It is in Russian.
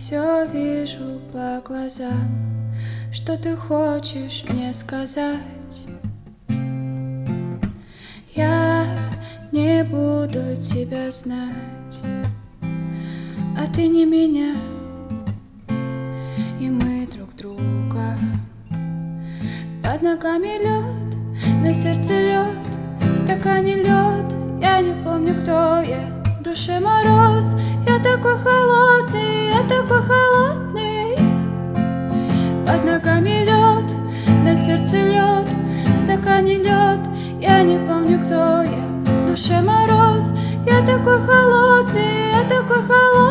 Все вижу по глазам, что ты хочешь мне сказать. Я не буду тебя знать, а ты не меня, и мы друг друга. Под ногами лед, на сердце лед, в стакане лед. Я не помню, кто я, в душе мороз. Я такой холодный, я такой холодный. Под ногами лед, на сердце лед, в стакане лед. Я не помню, кто я, в душе мороз. Я такой холодный, я такой холодный.